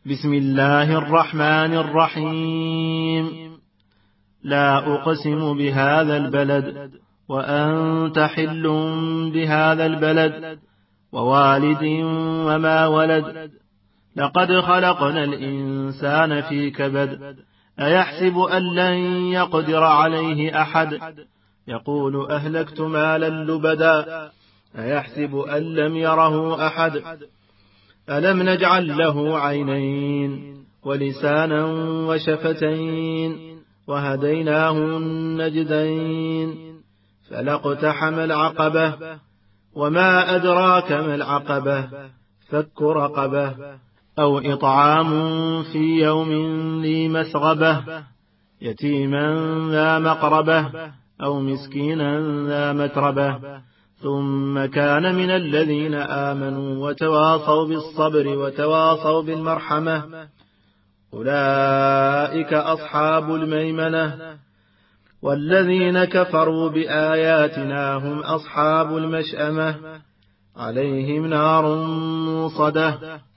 بسم الله الرحمن الرحيم. لا أقسم بهذا البلد وأنت حل بهذا البلد ووالد وما ولد. لقد خلقنا الإنسان في كبد. أيحسب أن لن يقدر عليه أحد. يقول أهلكت مالا لبدا. أيحسب أن لم يره أحد. ألم نجعل له عينين ولسانا وشفتين وهديناه النجدين. فلاقتحم العقبة وما أدراك ما العقبة. فك رقبة أو إطعام في يوم ذي مسغبة يتيما ذا مقربة أو مسكينا ذا متربة ثم كان من الذين آمنوا وتواصوا بالصبر وتواصوا بالمرحمة أولئك أصحاب الميمنة. والذين كفروا بآياتنا هم أصحاب المشأمة عليهم نار موصدة.